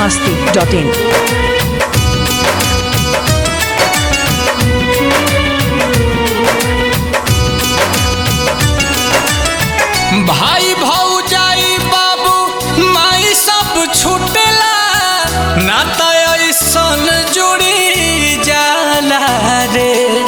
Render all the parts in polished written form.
biharmasti.in। भाई भौजाई बाबू माई सब छूटेला नाता ऐसन जुड़ी जाला रे।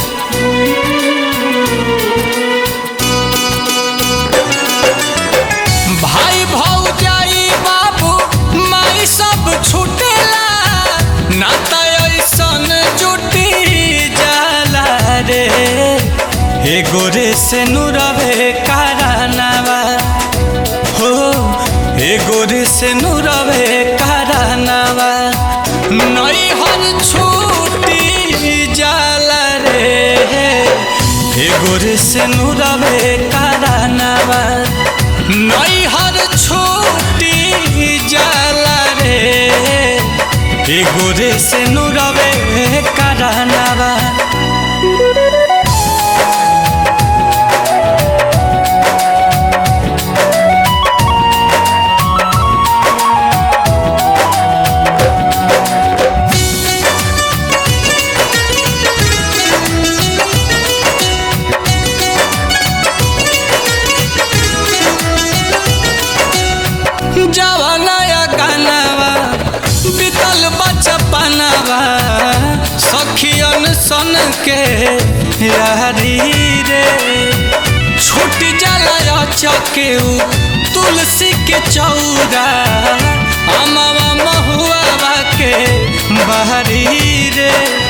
भाई भौजाई बाबू माई सब छूटेला नाता ऐसन जुड़ी जाला रे। एगो रे से नुरवे कारनावा हो, एगो रे से नुरवे कारनावा नैहर छूटी जाला रे। एगो रे से नुरवे कारनावा नैहर छूटी जाला रे। एगो रे से नुरवे कारनावा। जवानाया गानावा बीतल बचपनावा सखियन सन के यारी रे। छूट जाला चकेऊ तुलसी के चौरा अमवा महुआ के बहरी रे।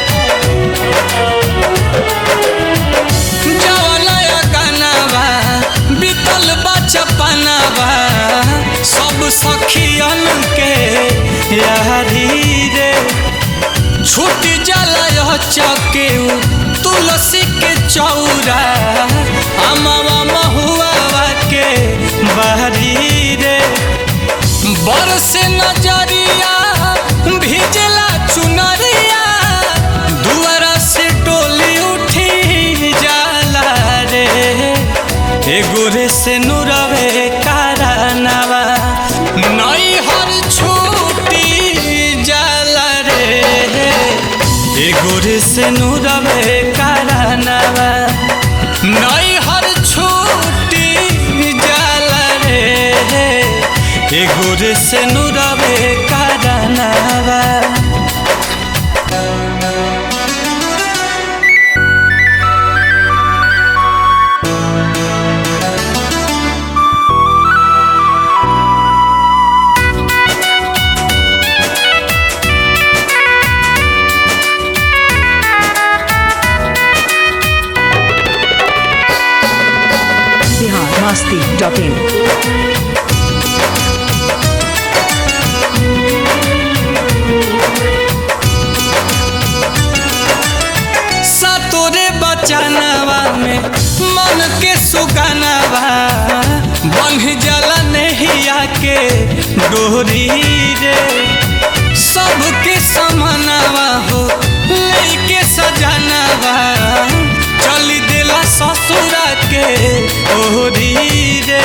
जवानाया गानावा बीतल बचपनावा सब सखियन के यारी रे। छूट जाला चकेऊ तुलसी के चौरा अमवा महुआ के बहरी रे। बरस नजरिया भिजला चुनरिया दुआरा से डोली उठी जाला रे। एगो रे से नुरवे कारनावा नैहर छूटी जाला रे। एगो रे से नुरवे कारनावा नैहर छूटी जाला रे। एगो रे से नुरवे कारनावा। biharmasti.in। सतोरे बचनावा में मन के सुगनावा बंध जाला नहिया के डोरी रे। सबके समनावा हो लेके सजनावा चली देला ससुरा के ओरी रे।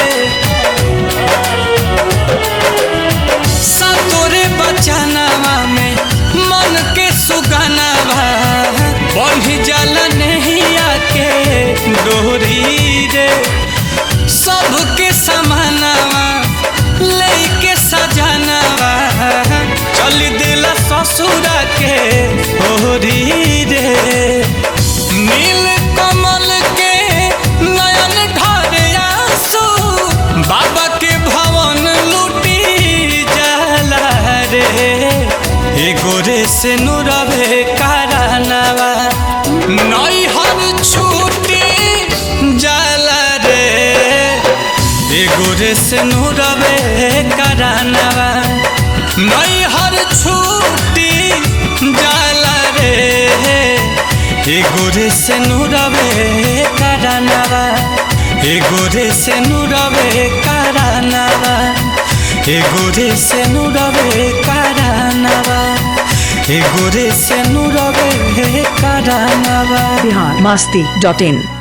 सतोरे बचनावा में मन के सुगनावा बंधी जाला नहिया के डोरी रे। सबके समानावा लेके सजनावा चली देला ससुरा के ओरी रे। नील कमल के नयन ढारे आंसू बाबा के भवन लूटी जाला रे। एगो रे से नुरवे कारनावा नैहर छूटी जाला रे। एगो रे से नुरवे कारनावा नैहर छूटी जाला रे। एगो रे से नुरवे कारनावा। एगो रे से नुरवे कारनावा। एगो रे से नुरवे कारनावा। एगो रे से नुरवे कारनावा। biharmasti.in।